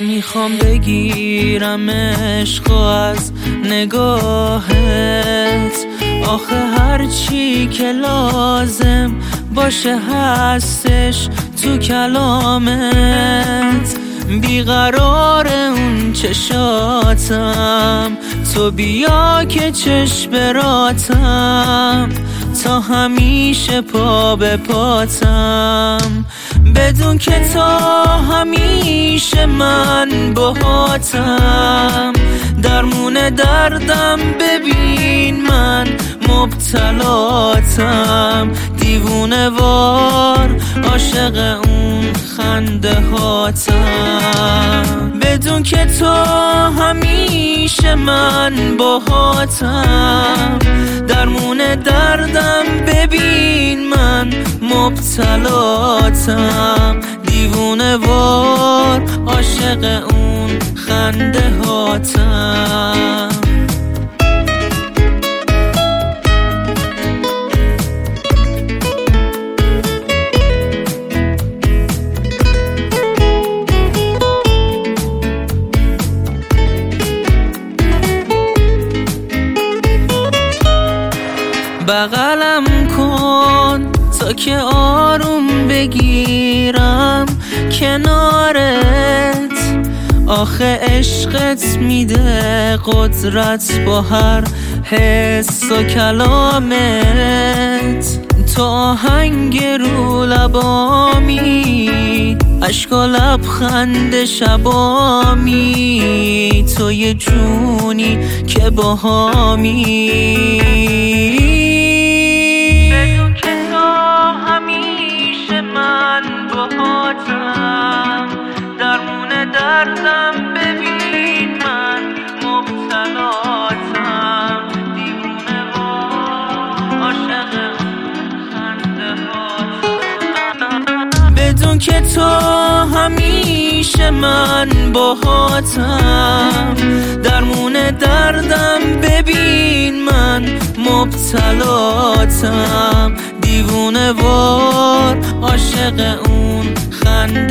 میخوام بگیرم عشق از نگاهت، آخه هرچی که لازم باشه هستش تو کلامت. بیقرار اون چشاتم، تو بیا که چشم تا همیشه پا به پاتم، بدون که تا همیشه من باهاتم. درمون دردم ببین من مبتلاتم، دیوونه وار عاشق اون خنده هاتم، بدون که تو همیشه من باهاتم. درمون دردم ببین من مبتلاتم، دیوونه وار عاشق اون خنده هاتم. بغلم کن تا که آروم بگیرم کنارت، آخه عشقت میده قدرت با هر حس و کلامت. تو آهنگ رو لبامی، عشق و لبخند شبامی، تو یه جونی که باهامی، بدون که تو همیشه من باهاتم. درمون دردم ببین من مبتلاتم، دیوونه وار عاشق خنده هاتم، بدون که تو همیشه من باهاتم. درمون دردم ببین من مبتلاتم، دیوونه وار عاشق اون خنده